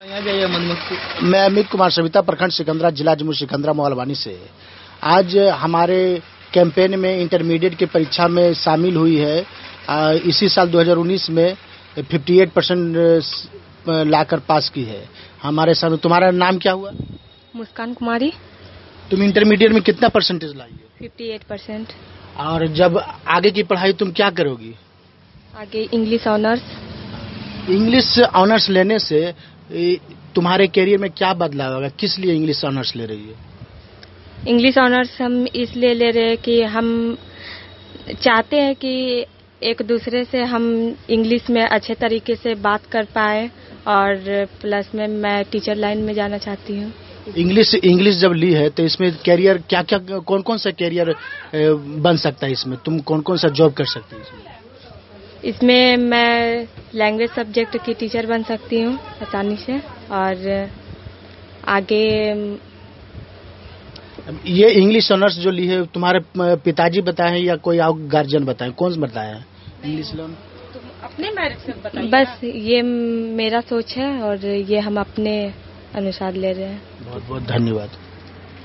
मैं अमित कुमार सविता, प्रखंड सिकंदरा, जिला जम्मू सिकंदरा मोहलवानी से। आज हमारे कैंपेन में इंटरमीडिएट की परीक्षा में शामिल हुई है। इसी साल 2019 में 58% लाकर पास की है हमारे साथ। तुम्हारा नाम क्या हुआ? मुस्कान कुमारी। तुम इंटरमीडिएट में कितना परसेंटेज लाई है? 58%। और जब आगे की पढ़ाई तुम क्या करोगी? आगे इंग्लिश ऑनर्स। इंग्लिश ऑनर्स लेने से तुम्हारे करियर में क्या बदलाव होगा? किस लिए इंग्लिश ऑनर्स ले रही है? इंग्लिश ऑनर्स हम इसलिए ले रहे हैं कि हम चाहते हैं कि एक दूसरे से हम इंग्लिश में अच्छे तरीके से बात कर पाए, और प्लस में मैं टीचर लाइन में जाना चाहती हूँ। इंग्लिश जब ली है तो इसमें कैरियर क्या कौन कौन सा कैरियर बन सकता है? इसमें तुम कौन कौन सा जॉब कर सकती है? इसमें मैं लैंग्वेज सब्जेक्ट की टीचर बन सकती हूँ आसानी से। और आगे ये इंग्लिश ऑनर्स जो ली है तुम्हारे पिताजी बताए हैं या कोई और गार्जियन बताए? कौन बताया है इंग्लिश लोन? अपने मेरिट से बताइए। बस ये मेरा सोच है और ये हम अपने अनुसार ले रहे हैं। बहुत बहुत धन्यवाद।